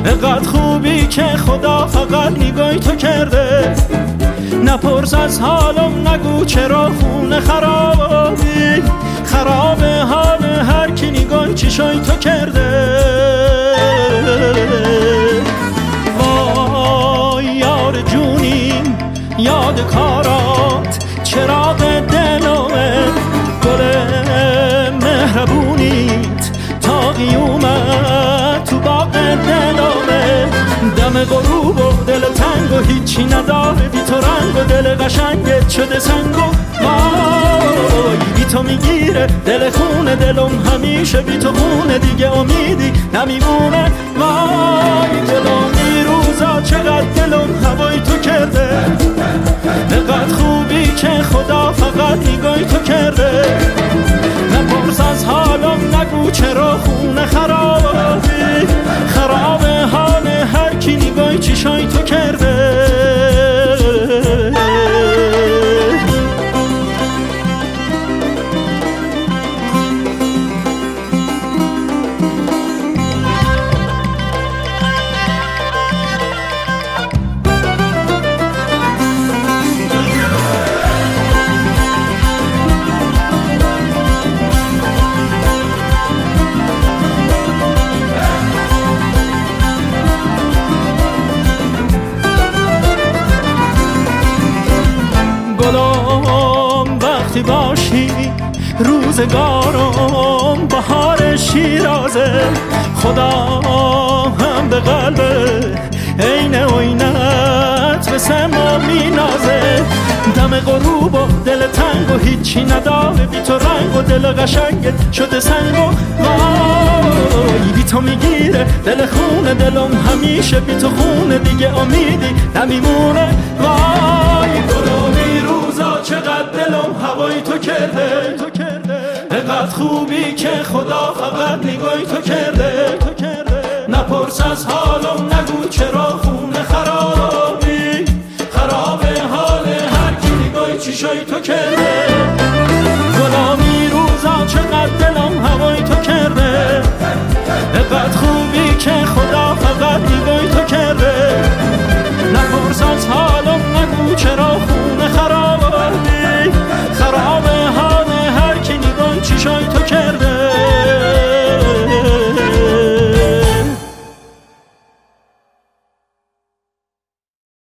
اقدر خوبی که خدا فقط نگاهی تو کرده. نپرس از حالم، نگو چرا خونه خرابی. خراب حال هر کی نگاه چشای تو کرده. وای یار جونیم، یاد کارات چراغ دلمه. گل مهربونیت تا قیومت تو باغ دلمه. دم غروب و دل تنگ و هیچی نداره بی تو رنگ و دل قشنگت شده سنگ و وای بی تو میگیره دل خونه دلم همیشه بی تو خونه دیگه امیدی نمیمونه. وای دلم روزا چقدر دلم هوای تو کرده. اقدر خوبی که خدا فقط نگاهی تو کرده. نپرس از حالم، نگو چرا خونه خرابی. خراب حال هر کی نگاهی چشای تو کرده. گلم وقتی باشی روزگارم بهار شیرازه. خدا هم به قلب عین عینت به سما مینازه. دم غروب و دل تنگ و هیچی نداره بی تو رنگ و دل قشنگت شده سنگ و وای بی تو میگیره دل خونه دلم همیشه بی تو خونه دیگه امیدی نمیمونه. وای گلومی روزا چقدر دلم هوای تو کرده. اقدر خوبی که خدا فقط نگاهی تو کرده. نپرس از حالم، نگو چرا خونه خراب